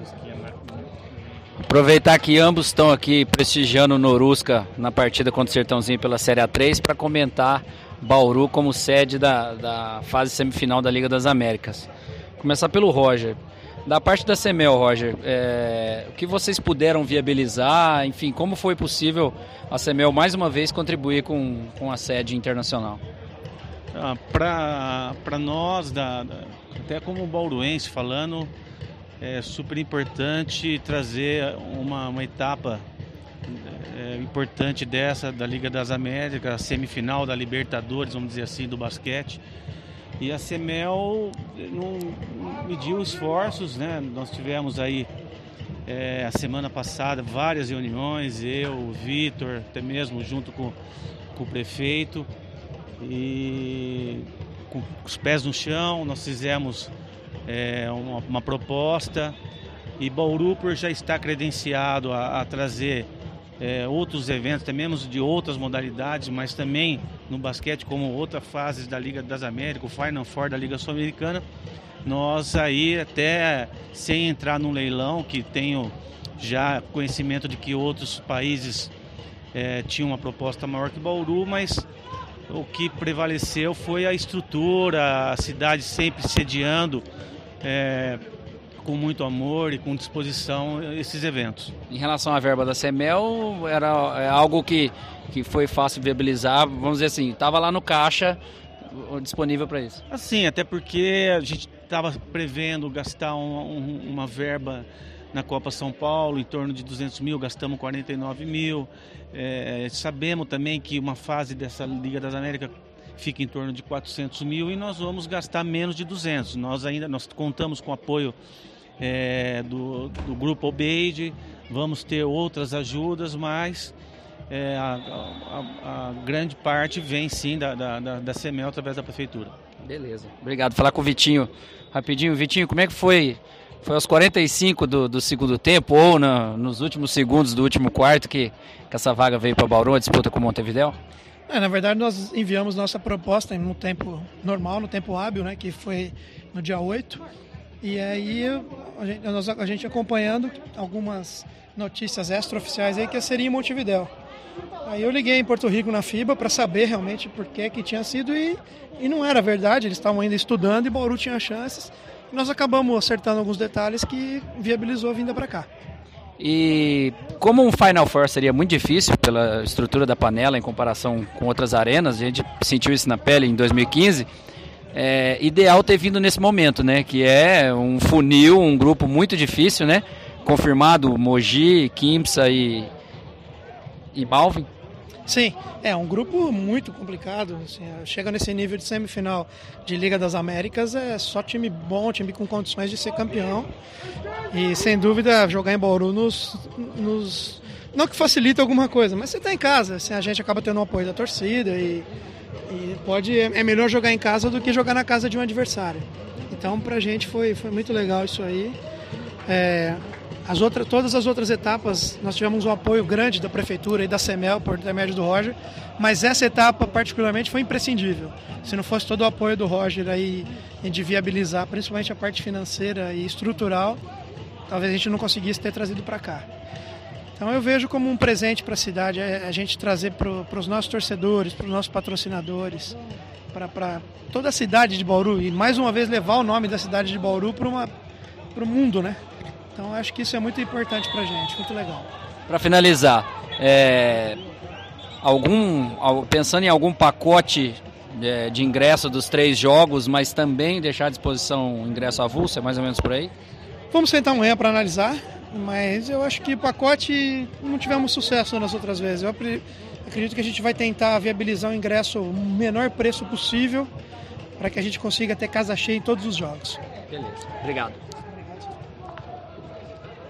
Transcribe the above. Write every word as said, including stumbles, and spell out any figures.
Aproveitar que ambos estão aqui prestigiando o Norusca na partida contra o Sertãozinho pela Série A três para comentar Bauru como sede da, da fase semifinal da Liga das Américas. Começar pelo Roger. Da parte da Semel, Roger, é, o que vocês puderam viabilizar, enfim, como foi possível a Semel mais uma vez contribuir com, com a sede internacional? Ah, para nós, da, da, até como bauruense falando, é super importante trazer uma, uma etapa é, importante dessa da Liga das Américas, a semifinal da Libertadores, vamos dizer assim, do basquete. E a Semel não mediu esforços, né? Nós tivemos aí é, a semana passada várias reuniões, eu, o Vitor, até mesmo junto com, com o prefeito, e com os pés no chão nós fizemos é, uma, uma proposta, e Bauru, por já estar credenciado a, a trazer É, outros eventos, até mesmo de outras modalidades, mas também no basquete, como outra fase da Liga das Américas, o Final Four da Liga Sul-Americana, nós aí até sem entrar num leilão, que tenho já conhecimento de que outros países é, tinham uma proposta maior que Bauru, mas o que prevaleceu foi a estrutura, a cidade sempre sediando é, com muito amor e com disposição esses eventos. Em relação à verba da Semel, era é algo que, que foi fácil viabilizar, vamos dizer assim, estava lá no caixa disponível para isso? Assim, até porque a gente estava prevendo gastar um, um, uma verba na Copa São Paulo em torno de duzentos mil, gastamos quarenta e nove mil, é, sabemos também que uma fase dessa Liga das Américas fica em torno de quatrocentos mil e nós vamos gastar menos de duzentos. Nós ainda nós contamos com o apoio É, do, do grupo Obeide, vamos ter outras ajudas, mas é, a, a, a grande parte vem sim da, da, da Semel através da prefeitura. Beleza, obrigado. Falar com o Vitinho rapidinho. Vitinho, como é que foi? Foi aos quarenta e cinco do, do segundo tempo ou na, nos últimos segundos do último quarto que, que essa vaga veio para Bauru, a disputa com o Montevidéu? É, na verdade, nós enviamos nossa proposta no tempo normal, no tempo hábil, né, que foi no dia oito. E aí a gente, nós, a gente acompanhando algumas notícias extraoficiais aí que seria em Montevidéu. Aí eu liguei em Porto Rico na FIBA para saber realmente por que que tinha sido e, e não era verdade, eles estavam ainda estudando e Bauru tinha chances. E nós acabamos acertando alguns detalhes que viabilizou a vinda para cá. E como um Final Four seria muito difícil pela estrutura da panela em comparação com outras arenas, a gente sentiu isso na pele em dois mil e quinze, é ideal ter vindo nesse momento, né? Que é um funil, um grupo muito difícil, né? Confirmado Mogi, Quimsa e, e Malvin. Sim, é um grupo muito complicado. Assim, chega nesse nível de semifinal de Liga das Américas, é só time bom, time com condições de ser campeão. E sem dúvida jogar em Bauru nos, nos não que facilita alguma coisa, mas você está em casa, assim, a gente acaba tendo o apoio da torcida e E pode, é melhor jogar em casa do que jogar na casa de um adversário. Então, pra gente foi, foi muito legal isso aí. É, as outras, todas as outras etapas, nós tivemos um apoio grande da Prefeitura e da Semel, por intermédio do Roger, mas essa etapa, particularmente, foi imprescindível. Se não fosse todo o apoio do Roger aí, de viabilizar, principalmente a parte financeira e estrutural, talvez a gente não conseguisse ter trazido para cá. Então eu vejo como um presente para a cidade, a gente trazer para os nossos torcedores, para os nossos patrocinadores, para toda a cidade de Bauru e mais uma vez levar o nome da cidade de Bauru para o mundo, né? Então acho que isso é muito importante para a gente, muito legal. Para finalizar, é, algum, pensando em algum pacote de, de ingresso dos três jogos, mas também deixar à disposição ingresso avulso, é mais ou menos por aí? Vamos sentar amanhã para analisar. Mas eu acho que pacote não tivemos sucesso nas outras vezes. Eu acredito que a gente vai tentar viabilizar o ingresso o menor preço possível para que a gente consiga ter casa cheia em todos os jogos. Beleza, obrigado.